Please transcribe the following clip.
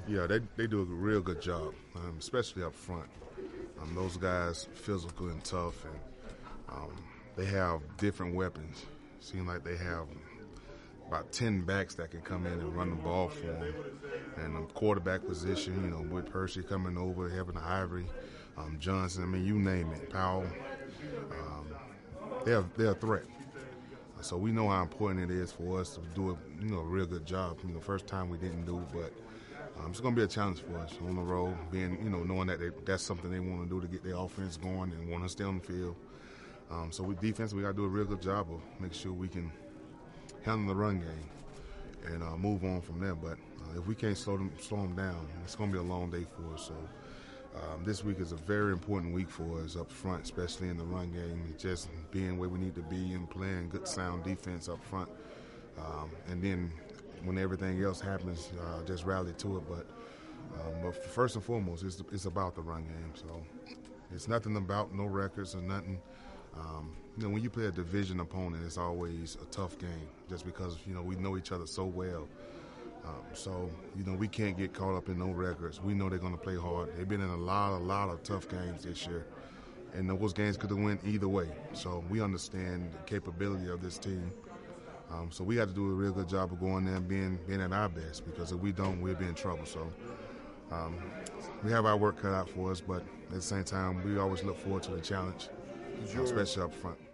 Yeah, they do a real good job, especially up front. Those guys physical and tough, and they have different weapons. Seem like they have about 10 backs that can come in and run the ball for them. And the quarterback position, with Percy coming over, having Ivory, Johnson, I mean, you name it, Powell, they're a threat. So we know how important it is for us to do a real good job. First time we didn't do it, but it's going to be a challenge for us on the road, being, knowing that that's something they want to do to get their offense going and want to stay on the field. So with defense, we got to do a real good job of making sure we can handle the run game and move on from there. But if we can't slow them down, it's going to be a long day for us. So this week is a very important week for us up front, especially in the run game. It's just being where we need to be and playing good, sound defense up front. And then when everything else happens, just rally to it. But first and foremost, it's about the run game. So it's nothing about no records or nothing. When you play a division opponent, it's always a tough game just because, we know each other so well. So we can't get caught up in no records. We know they're going to play hard. They've been in a lot of tough games this year. And those games could have went either way. So we understand the capability of this team. So we have to do a real good job of going there and being at our best, because if we don't, we'll be in trouble. So we have our work cut out for us, but at the same time, we always look forward to the challenge, especially up front.